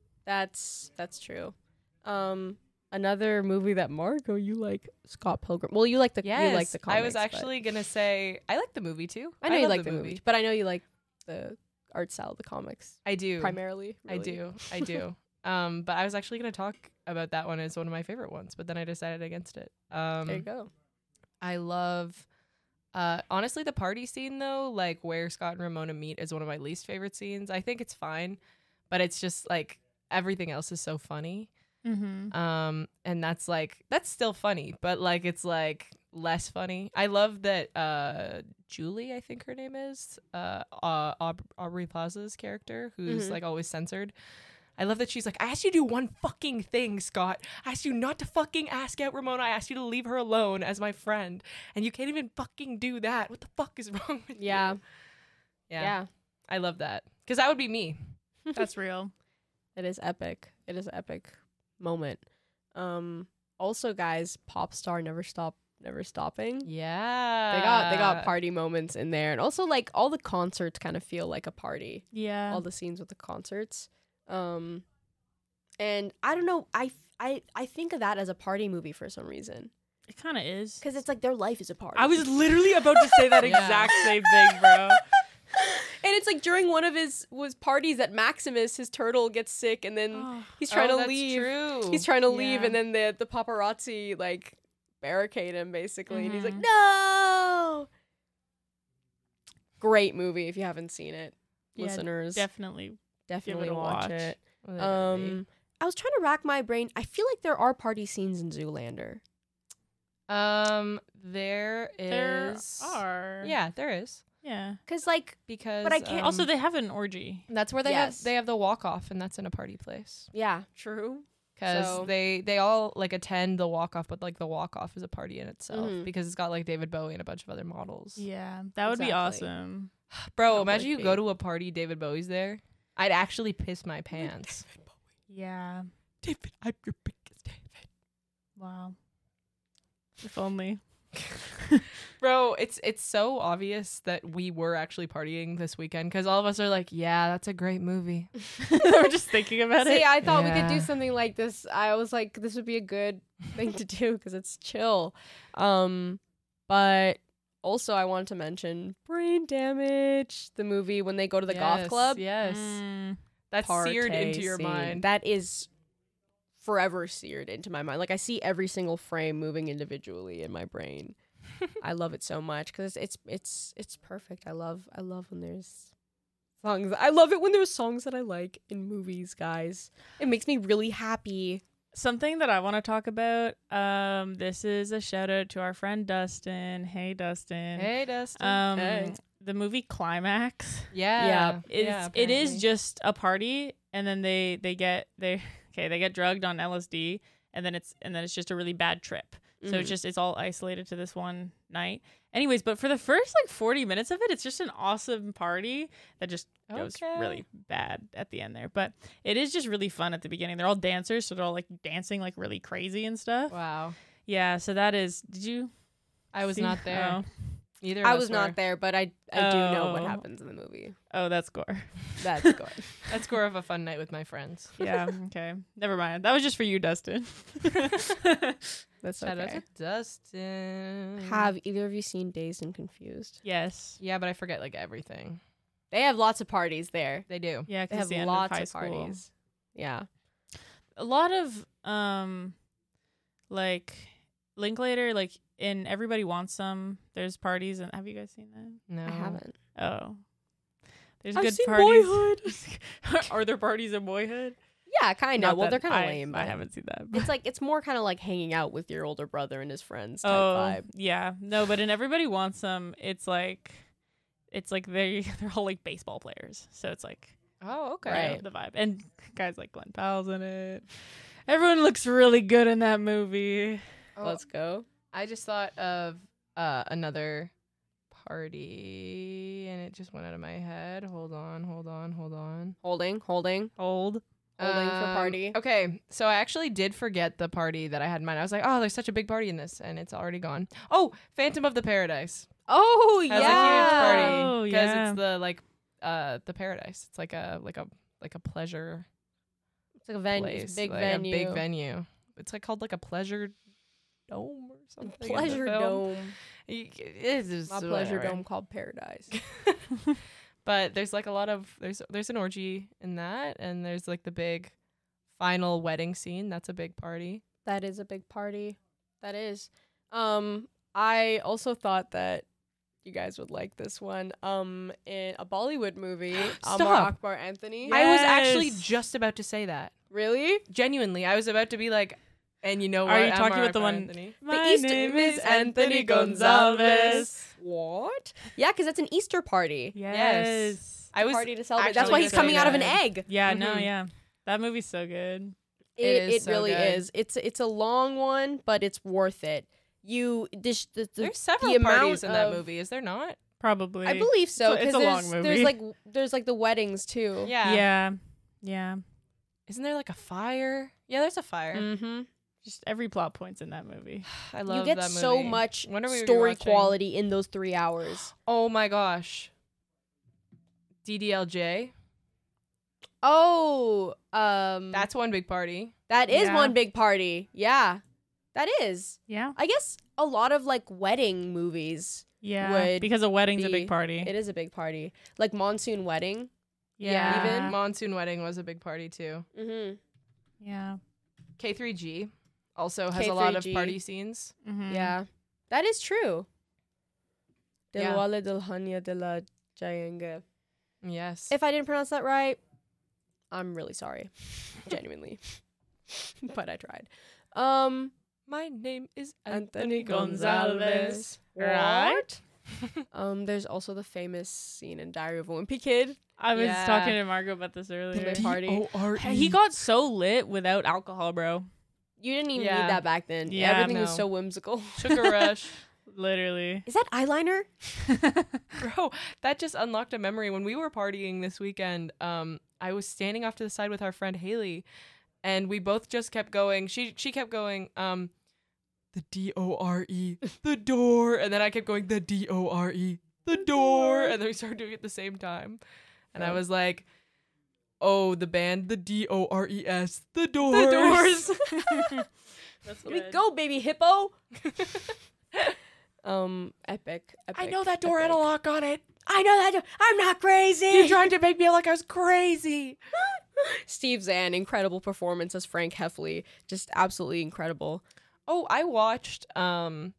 that's that's true. Um, another movie that Margot you like, Scott Pilgrim. Well, you like the Yes, you like the comics. I was but- actually gonna say I like the movie too. I know you love like the movie. but I know you like the art style of the comics I do. primarily. I really. do. I do. Um, but I was actually gonna talk about that one is one of my favorite ones, but then I decided against it. Um, There you go. I love, uh, honestly, the party scene though, like where Scott and Ramona meet, is one of my least favorite scenes. I think it's fine, but it's just like everything else is so funny. Mm-hmm. Um, and that's like that's still funny, but like it's like less funny. I love that uh Julie, I think her name is, uh, uh Aub- Aubrey Plaza's character, who's Mhm. like always censored. I love that she's like, I asked you to do one fucking thing, Scott. I asked you not to fucking ask out Ramona. I asked you to leave her alone as my friend, and you can't even fucking do that. What the fuck is wrong with Yeah. you? Yeah. Yeah, I love that because that would be me. That's real. It is epic. It is an epic moment. Um also guys, Pop Star Never Stop Never Stopping. Yeah, They got they got party moments in there, and also like all the concerts kind of feel like a party. Yeah. All the scenes with the concerts. Um and I don't know, I I I think of that as a party movie for some reason, It kind of is. cuz it's like their life is a party. I was literally about to say that Yeah. exact same thing, bro. And it's like during one of his was parties that Maximus, his turtle, gets sick, and then Oh, he's trying Oh, to that's leave. True. He's trying to leave, Yeah. and then the the paparazzi like barricade him basically, and he's like, Mhm. "No!" Great movie if you haven't seen it, Yeah, listeners. definitely. definitely a watch, watch. it. Literally. Um, I was trying to rack my brain. I feel like there are party scenes in Zoolander. Um, there There is. are. Yeah, there is Yeah. Cause like, because. But I can't- um, Also, they have an orgy. that's where they Yes. have they have the walk off, and that's in a party place yeah, true. because So- they they all like attend the walk off, but like the walk off is a party in itself Mhm. because it's got like David Bowie and a bunch of other models. Yeah, that would be Exactly. awesome. Bro, That imagine would you go be. to a party, David Bowie's there. I'd actually piss my pants. Yeah. David, I'm your biggest David. Wow. If only. Bro, it's it's so obvious that we were actually partying this weekend because all of us are like, yeah, that's a great movie. We're just thinking about See, it. I thought we could Yeah. do something like this. I was like, this would be a good thing to do because it's chill. Um, but also I wanted to mention Brain Damage, the movie when they go to the goth Yes, club. Yes. Mm. That's seared Partay into your scene. mind. That is forever seared into my mind. Like I see every single frame moving individually in my brain. I love it so much because it's it's it's perfect. I love I love when there's songs. I love it when there's songs that I like in movies, guys. It makes me really happy. Something that I want to talk about. Um, this is a shout out to our friend Dustin. Hey, Dustin. Hey, Dustin. Um, Hey. the movie Climax. yeah. It's, yeah, it is apparently. just a party, and then they they get they okay they get drugged on L S D, and then it's and then it's just a really bad trip. So Mhm. it's just it's all isolated to this one night. Anyways, but for the first like forty minutes of it, it's just an awesome party that just goes Okay. really bad at the end there. But it is just really fun at the beginning. They're all dancers, so they're all like dancing like really crazy and stuff. Wow. Yeah, so that is did you I was see- not there. Oh, Either of I us was were. not there, but I I do know what Oh. happens in the movie. oh that's gore. That's good. That's score of a fun night with my friends. Yeah, okay. Never mind. That was just for you, Dustin. That's Shout out okay. to Dustin. Have either of you seen Dazed and Confused? Yes. Yeah, but I forget like everything. They have lots of parties there. They do. Yeah, They because have the end lots of high of school. parties. Yeah. A lot of um, like Linklater, like in Everybody Wants Some. There's parties, and have you guys seen that? No, I haven't. Oh, there's I've good seen parties. Are there parties in Boyhood? Yeah, kind of. Not Well, that they're kind of I- lame. I But haven't seen that. but- it's like it's more kind of like hanging out with your older brother and his friends type oh, vibe. yeah. No, but in Everybody Wants Some, it's like, it's like they they're all like baseball players. So it's like Oh, okay. you know, Right. the vibe, and guys like Glenn Powell's in it. Everyone looks really good in that movie. Oh, Let's go. I just thought of uh, another party, and it just went out of my head. Hold on, hold on, hold on. Holding, holding, Old. holding for Um, party. Okay, so I actually did forget the party that I had in mind. I was like, oh, there's such a big party in this, and it's already gone. Oh, Phantom of the Paradise. Oh Has yeah. a huge party Oh, because yeah. it's the like uh the paradise. It's like a like a like a pleasure It's like a venue, place, it's a big like venue, a big venue. It's like called like a pleasure dome or something. in the pleasure film. dome. Y- It is My pleasure whatever. dome called Paradise. But there's like a lot of there's there's an orgy in that, and there's like the big final wedding scene. That's a big party. That is a big party. That is. Um, I also thought that you guys would like this one. Um, in a Bollywood movie, Stop. Amar Akbar Anthony. I was actually Yes. just about to say that. Really? Genuinely, I was about to be like, and you know what? Are you talking Amar about the Akbar one- Anthony. My Easter- name is Anthony Gonzalez. What? Yeah, because that's an Easter party. Yes. I was Party to celebrate. actually That's why gonna he's say coming out of an that. egg. Yeah, no, Mhm. yeah. That movie's so good. It, It is it so really good. is. It's it's a long one, but it's worth it. You this the, the, There's several the parties in amount that of- movie, is there not? Probably. I believe so. It's a- it's 'cause a there's, long movie. There's like there's like the weddings too. Yeah. Yeah. Yeah. Isn't there like a fire? Yeah, there's a fire. Mm-hmm. Just every plot point's in that movie. I love You get that so movie. much When are we story rewatching? quality in those three hours. Oh my gosh. D D L J. Oh, um, That's one big party. that is Yeah. one big party. Yeah, that is. Yeah. I guess a lot of like wedding movies. Yeah. Would Because a wedding's a be- big party. It is a big party, like Monsoon Wedding. yeah. even- Monsoon Wedding was a big party too. Mm-hmm. Yeah. K three G also has a lot of K three G. party scenes. Mhm. Yeah, that is true. Yeah. Dilwale Dulhania Dila Jayenge. Yes. If I didn't pronounce that right, I'm really sorry, genuinely. But I tried. Um, My name is Anthony Anthony Gonzalez. Gonzalez. Right? um, there's also the famous scene in Diary of a Wimpy Kid. I was Yeah. talking to Margot about this earlier. Play party. D O R E. He got so lit without alcohol, bro. You didn't even Yeah. need that back then. Yeah, Everything was no. so whimsical. Sugar Rush. Literally. Is that eyeliner? Bro, that just unlocked a memory. When we were partying this weekend, um, I was standing off to the side with our friend Haley, and we both just kept going. She she kept going, um, the D O R E, the door, and then I kept going, the D O R E, the door, and then we started doing it at the same time, and I Yeah. was like, oh, the band, the D O R E S, the doors. The doors. That's Here we go, baby hippo. um, epic, epic. I know that door had a epic. lock on it. I know that. door- I'm not crazy. You tried to make me feel like I was crazy. Steve Zahn, incredible performance as Frank Heffley, just absolutely incredible. Oh, I watched um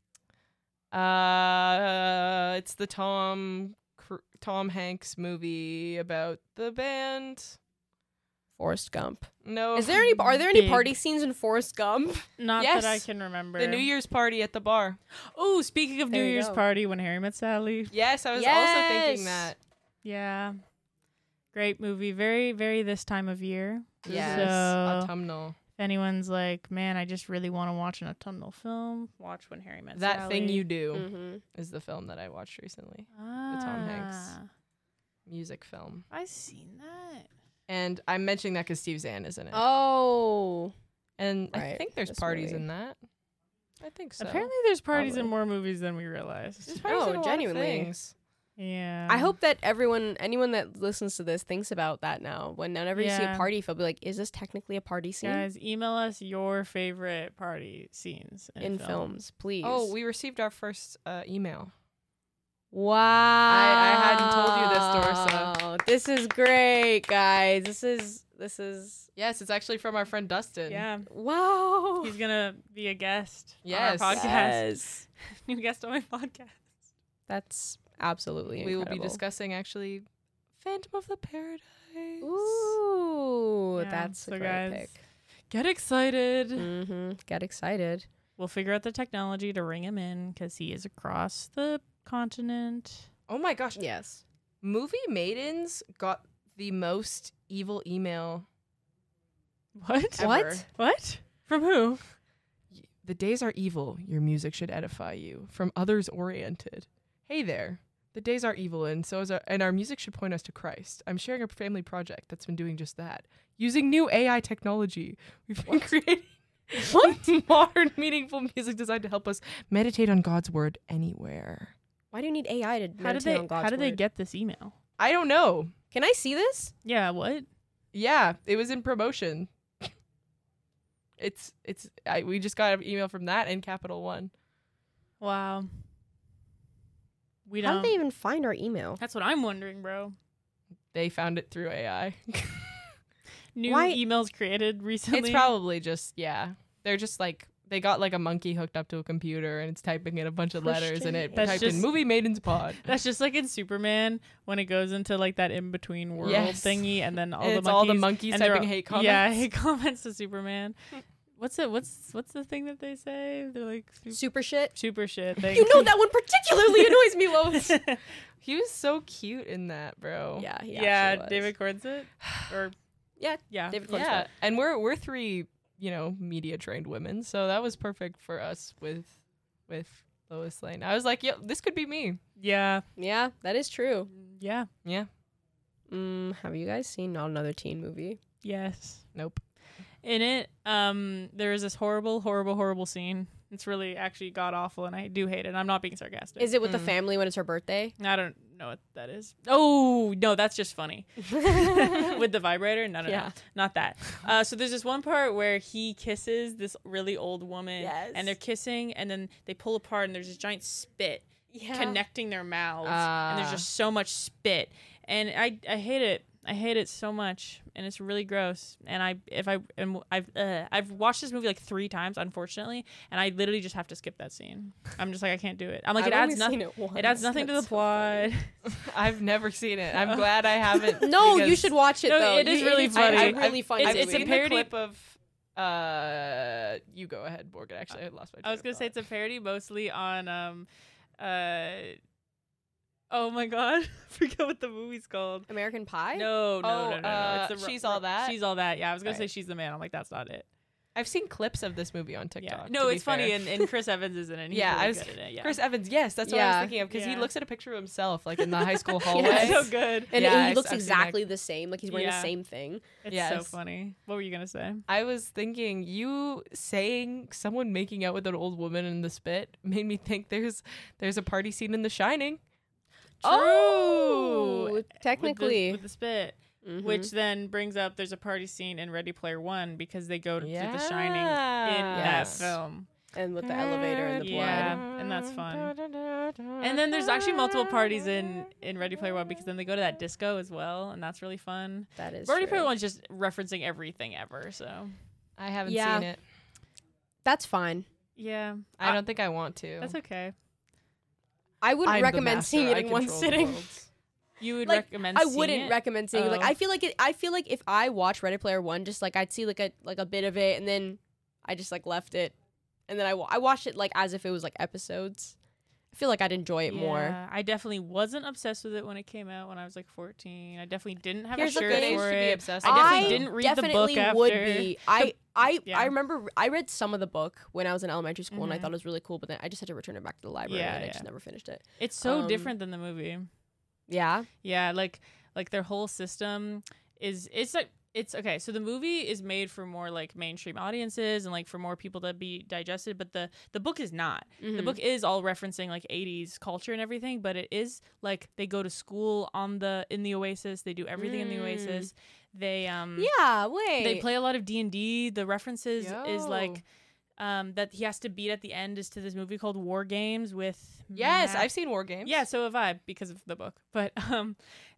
uh it's the Tom Cr- Tom Hanks movie about the band. Forrest Gump. No. Is there any? Are there any Big. party scenes in Forrest Gump? Not Yes. that I can remember. the New Year's party at the bar? Oh, speaking of There New you Year's go. party, When Harry Met Sally. Yes, I was also thinking Yes. that. Yeah. Great movie. Very, very this time of year. Yes. So- Autumnal. If anyone's like, man, I just really want to watch an autumnal film, watch When Harry Met That Sally. Thing You Do Mm-hmm. is the film that I watched recently. Ah, Tom Hanks. Music film. I've seen that. And I'm mentioning that because Steve Zahn is in it. Oh, and I right, think there's this parties movie. in that. I think so. Apparently, there's parties in Probably. more movies than we realized. There's parties Oh, in a lot of genuinely. things. Yeah. I hope that everyone, anyone that listens to this, thinks about that now. When whenever you see a Yeah. party, they'll be like, "Is this technically a party scene?" Guys, email us your favorite party scenes in, in film. films, please. Oh, we received our first uh, email. wow! I hadn't told you this, Dorsa. This is great, guys. This is this is Yes, it's actually from our friend Dustin. Yeah. wow. He's gonna be a guest Yes. on our podcast. Yes. New guest on my podcast. That's absolutely We will incredible. be discussing actually Phantom of the Paradise. Ooh, Yeah, that's so a great guys, pick. Get excited. Mm-hmm. Get excited. We'll figure out the technology to ring him in because he is across the continent. Oh my gosh. Yes. Movie Maidens got the most evil email What? ever. What? What? From who? Y- The days are evil. Your music should edify you. From others oriented. Hey there. The days are evil, and so is our, and our music should point us to Christ. I'm sharing a family project that's been doing just that. Using new A I technology, we've been creating what modern, meaningful music designed to help us meditate on God's word anywhere. Why do you need A I to How did meditate they? on God's How did they word? get this email? I don't know. Can I see this? Yeah. What? Yeah, it was in promotion. It's it's I, we just got an email from that and Capital One. Wow. We How don't. did they even find our email? That's what I'm wondering, bro. They found it through A I. new Why- emails created recently. It's probably just yeah. They're just like they got like a monkey hooked up to a computer and it's typing in a bunch of letters and it That's typed just- in movie Maiden's Pod. That's just like in Superman when it goes into like that in between world Yes. thingy, and then all And the it's monkeys, all the monkeys and they're typing all- hate comments. Yeah, hate comments to Superman. What's it? What's what's the thing that they say? They're like super, Super shit. super shit. They, You know that one particularly annoys me, Lois. He was so cute in that, bro. Yeah, he yeah, actually was. David Cornsett, or Yeah, yeah, David Yeah, Cornsett. and we're we're three, you know, media trained women, so that was perfect for us with with Lois Lane. I was like, yo, this could be me. yeah, Yeah, that is true. yeah, Yeah. Mm, have you guys seen Not Another Teen Movie? yes. Nope. In it, um, there is this horrible, horrible, horrible scene. It's really actually god awful, and I do hate it. I'm not being sarcastic. Is it with the Mm. family when it's her birthday? I don't know what that is. Oh no, that's just funny. With the vibrator? No, no, Yeah. no, not that. Uh, so there's this one part where he kisses this really old woman, Yes. and they're kissing, and then they pull apart, and there's this giant spit Yeah. connecting their mouths, and Ah. there's just so much spit, and I I hate it. I hate it so much, and it's really gross. And I, if I, am, I've, uh, I've watched this movie like three times, unfortunately, and I literally just have to skip that scene. I'm just like, I can't do it. I'm like, I've it adds only nothing. seen it once. It adds nothing to the That's so plot. funny. I've never seen it. I'm glad I haven't. No, you because should watch it No, though. it is You- really it's funny. a I've- really funny it's- I've it's a movie. seen parody- the clip of. Uh, you go ahead, Morgan. Actually, I lost my. I was train gonna of say it's thought. a parody mostly on um, uh, oh my god, I forget what the movie's called. American Pie? No, no, Oh, no, no, no. uh, It's the She's All That? She's all that. Yeah, I was gonna say Right. she's the man. I'm like, that's not it. I've seen clips of this movie on Yeah. TikTok. No, to be it's funny, fair. and, and Chris Evans is in it. And he's Yeah, really I was- good in it. Yeah. Chris Evans. Yes, that's what I Yeah. was thinking of because he Yeah. looks at a picture of himself like in the high school Yeah, hallway. It's so good. And Yeah, he I've- looks I've seen that. exactly the same. Like he's wearing Yeah. the same thing. It's so Yes. funny. What were you gonna say? I was thinking you saying someone making out with an old woman in the spit made me think there's there's a party scene in The Shining. Oh, With the- technically. with the spit. Mhm. Which then brings up there's a party scene in Ready Player One because they go to The Shining in Yes. that film. and with the elevator and the blood. Yeah, and that's fun. And then there's actually multiple parties in in Ready Player One because then they go to that disco as well, and that's really fun. That is Ready true. Player One's just referencing everything ever, so I haven't Yeah. seen it. That's fine. yeah, I don't think I want to. that's okay. I would I'm the recommend master. seeing it I in one control the sitting. world. You would Like, recommend? I seeing wouldn't it? recommend seeing it. Like Oh. I feel like it, I feel like if I watch Ready Player One, just like I'd see like a like a bit of it, and then I just like left it, and then I wa- I watched it like as if it was like episodes. I feel like I'd enjoy it more. Yeah, I definitely wasn't obsessed with it when it came out when I was like fourteen. I definitely didn't have Here's a the shirt thing. Good age for to be it. obsessed I with. definitely I didn't read the definitely book would after. be. I I Yeah. I remember I read some of the book when I was in elementary school, and I Mhm. thought it was really cool. But then I just had to return it back to the library, Yeah, and I yeah. just never finished it. It's so Um, different than the movie. Yeah. Yeah, like like their whole system is it's like it's okay. So the movie is made for more like mainstream audiences and like for more people to be digested, but the the book is not. The Mhm. book is all referencing like eighties culture and everything, but it is like they go to school on the in the Oasis. They do everything in the Mm. Oasis. They um Yeah. Wait. they play a lot of D and D. The references is Yo. like um that he has to beat at the end is to this movie called War Games with Yes, Matt- I've seen War Games. yeah, so have I because of the book. But um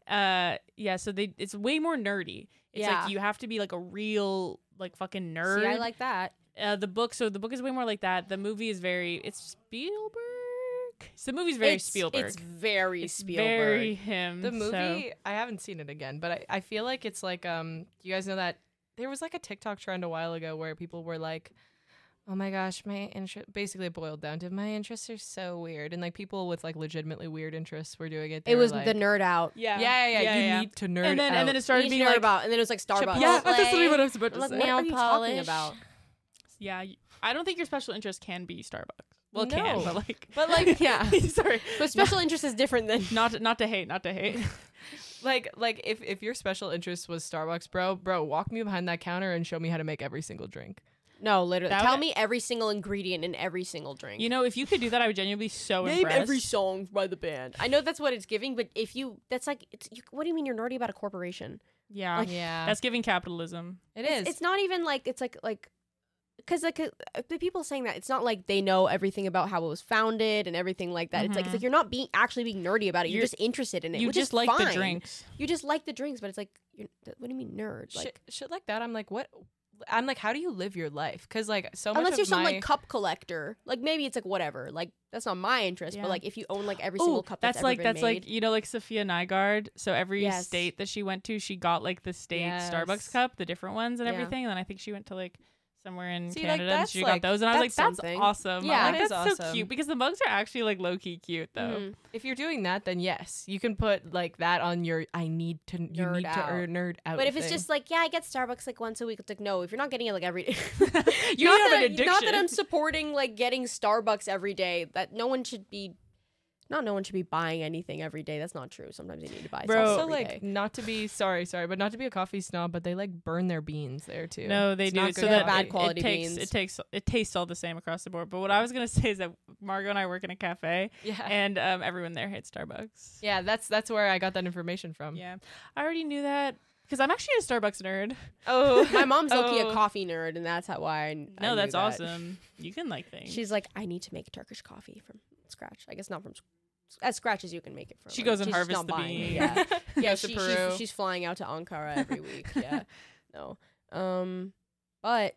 uh yeah, so they it's way more nerdy. It's Yeah. like you have to be like a real like fucking nerd. See, I like that. uh, the book so the book is way more like that. The movie is very it's Spielberg. So the movie's very It's- Spielberg. It's very It's Spielberg. very him. The so- movie, I haven't seen it again, but I, I feel like it's like um you guys know that there was like a TikTok trend a while ago where people were like, oh my gosh, my interest basically it boiled down to my interests are so weird, and like people with like legitimately weird interests were doing it. They It were was like, the nerd out. yeah. yeah, yeah, yeah, you yeah. need to nerd and then out. and then it started You being need to nerd like about, and then it was like Starbucks. Yeah, that's literally what I was about to Like, say. what are you talking polish. about? Yeah, y- I don't think your special interest can be Starbucks. Well, it No. can, but like But like Yeah. sorry. But special interest is different than. Not not to hate, not to hate. like like if if your special interest was Starbucks, bro, bro, walk me behind that counter and show me how to make every single drink. No, literally. That Tell would- me every single ingredient in every single drink. You know, if you could do that, I would genuinely be so Name impressed. every song by the band. I know that's what it's giving, but if you, that's like, it's. You, what do you mean you're nerdy about a corporation? yeah, Yeah, that's giving capitalism. it is. It's not even like it's like like because like uh, the people saying that, it's not like they know everything about how it was founded and everything like that. It's like it's Mhm. like you're not being actually being nerdy about it. You're, You're- just interested in it. You which just is like fine. the drinks. You just like the drinks, but it's like, you're, what do you mean nerd? Like, shit, shit like that. I'm like, what? I'm like, how do you live your life? Because like so much unless of you're some my like cup collector, like maybe it's like whatever. Like that's not my interest, Yeah. but like if you own like every Ooh, single cup that's, that's ever like been that's made, like you know like Sophia Nygaard. So every Yes. state that she went to, she got like the state Yes. Starbucks cup, the different ones and Yeah. everything. And then I think she went to like somewhere in See, like, Canada and that's, she like- got those. And I was like, that's that's something. awesome. Yeah, I'm like, that is that's so awesome. cute because the mugs are actually like low key cute though. Mhm. if you're doing that, then yes, you can put like that on your. I need to. You Nerd need to out. earn nerd out. But if it's thing. just like, yeah, I get Starbucks like once a week, it's like, no, if you're not getting it like every day. You not, have that an I- not that I'm addiction. supporting like getting Starbucks every day. That no one should be, not no one should be buying anything every day. That's not true. Sometimes you need to buy Bro. something also every like day. not to be sorry, sorry, but not to be a coffee snob, but they like burn their beans there too. No, they It's do not it so good that bad it- quality it takes beans. it takes it tastes all the same across the board. But what I was gonna say is that Margot and I work in a cafe, Yeah, and um, everyone there hates Starbucks. yeah, that's that's where I got that information from. Yeah, I already knew that because I'm actually a Starbucks nerd. Oh, My mom's low-key a oh. coffee nerd, and that's how why I, I No, knew that's that. awesome. You can like things. She's like, I need to make Turkish coffee from scratch. I guess not from sc- as scratch as you can make it from. She Like, goes and she's just harvests not the buying it. bean. Yeah, yeah. Goes to She, Peru. she's, she's flying out to Ankara every week. Yeah, no. Um, but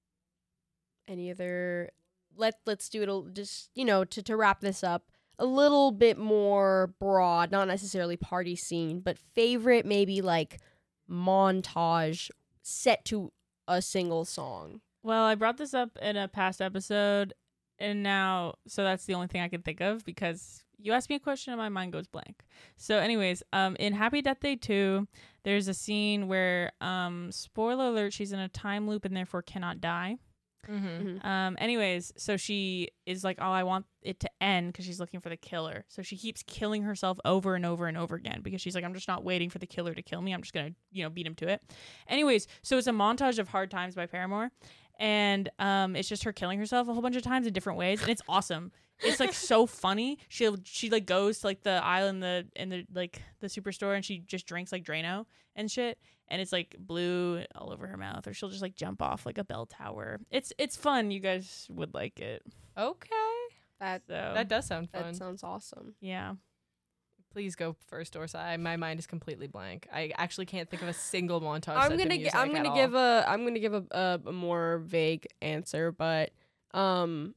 any other? Let Let's do it. a- Just you know, to to wrap this up, a little bit more broad, not necessarily party scene, but favorite maybe like montage set to a single song. Well, I brought this up in a past episode, and now, so that's the only thing I can think of because you asked me a question and my mind goes blank. So, anyways, um, in Happy Death Day two, there's a scene where, um, spoiler alert, she's in a time loop and therefore cannot die. Mm-hmm. Um, anyways, so she is like, oh, I want it to end because she's looking for the killer. So she keeps killing herself over and over and over again because she's like, I'm just not waiting for the killer to kill me. I'm just going to, you know, beat him to it. Anyways, so it's a montage of Hard Times by Paramore. And um, it's just her killing herself a whole bunch of times in different ways. And it's awesome. It's like so funny. She she like goes to like the aisle in the in the like the superstore and she just drinks like Drano and shit. And it's like blue all over her mouth, or she'll just like jump off like a bell tower. It's it's fun. You guys would like it. Okay, That So that does sound fun. that sounds awesome. yeah. Please go first, Orsa. I, my mind is completely blank. I actually can't think of a single montage. I'm set to gonna gi- music I'm at gonna all. give a I'm gonna give a, a a more vague answer, but um,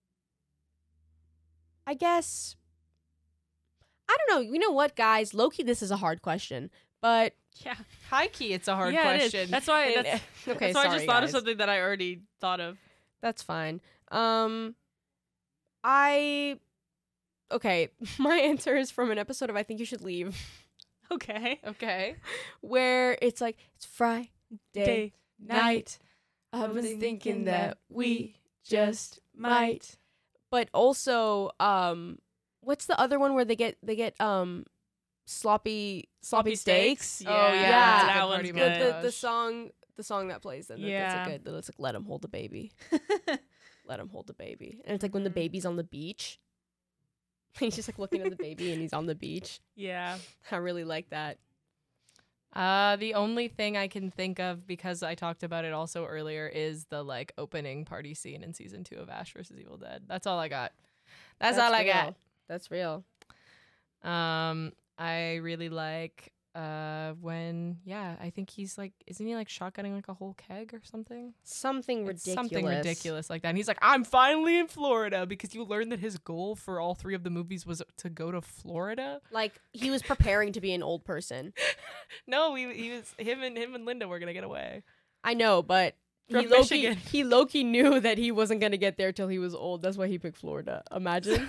I guess I don't know. You know what, guys? Low-key, this is a hard question, but Yeah. high key. It's a hard yeah, it is. question. That's why. And- That's, okay. that's why I sorry, just thought guys. of something that I already thought of. That's fine. Um, I okay. My answer is from an episode of I Think You Should Leave, Okay. okay. where it's like it's Friday Day, night. I was thinking that we just might. But also, um, what's the other one where they get they get um sloppy sloppy, Sloppy steaks? steaks? Oh, yeah, yeah, that's a that good one's party The, good. the, the song the song that plays then. Yeah. That's a good. It's like let him hold the baby. Let him hold the baby. And it's like when the Mhm. baby's on the beach. He's just like looking at the baby and he's on the beach. Yeah. I really like that. Uh, the only thing I can think of, because I talked about it also earlier, is the like opening party scene in season two of Ash versus Evil Dead. That's all I got. That's, all I real. That's real. got. Um, I really like uh when yeah, I think he's like, isn't he like shotgunning like a whole keg or something? Something It's ridiculous. Something ridiculous like that. And he's like, I'm finally in Florida, because you learned that his goal for all three of the movies was to go to Florida. Like he was preparing to be an old person. No, he he was him and him and Linda were gonna get away. I know, but he From Loki Michigan. he Loki knew that he wasn't gonna get there till he was old. That's why he picked Florida. Imagine.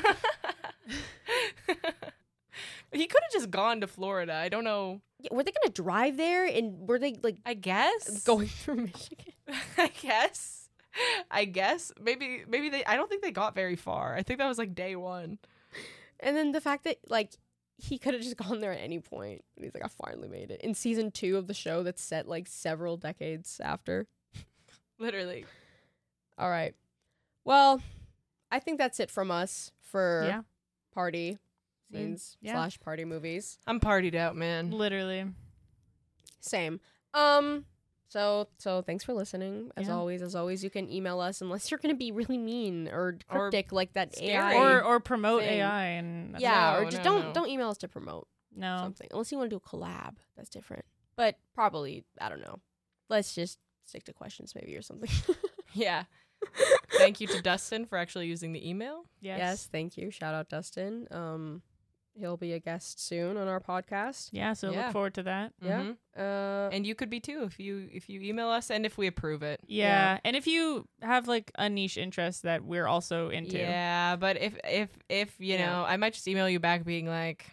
He could have just gone to Florida. I don't know. Yeah, were they gonna drive there and were they like I guess going through Michigan? I guess. I guess maybe maybe they. I don't think they got very far. I think that was like day one. And then the fact that like he could have just gone there at any point. And he's like, I finally made it. In season two of the show that's set like several decades after. Literally. All right. Well, I think that's it from us for Yeah. party Mm, scenes yeah. slash party movies. I'm partied out, man. Literally. Same. Um, So so thanks for listening. As Yeah. always, as always, you can email us unless you're gonna be really mean or Or cryptic like that A I. scary. Or or promote thing. A I and that's yeah, No, or just no, don't no. don't email us to promote no. something unless you want to do a collab. That's different. But probably I don't know. Let's just stick to questions maybe or something. Yeah. Thank you to Dustin for actually using the email. Yes. Yes, thank you. Shout out Dustin. Um, he'll be a guest soon on our podcast. Yeah, so Yeah. look forward to that. Yeah. Mhm. Uh, And you could be too if you if you email us and if we approve it. Yeah. Yeah. And if you have like a niche interest that we're also into. Yeah, but if if if you Yeah. know, I might just email you back being like,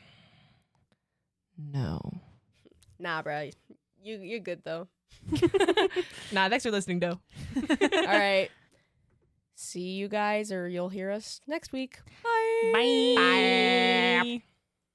no. nah, bro. You you're good though. Nah, thanks for listening, though. All right. See you guys, or you'll hear us next week. Bye. Bye.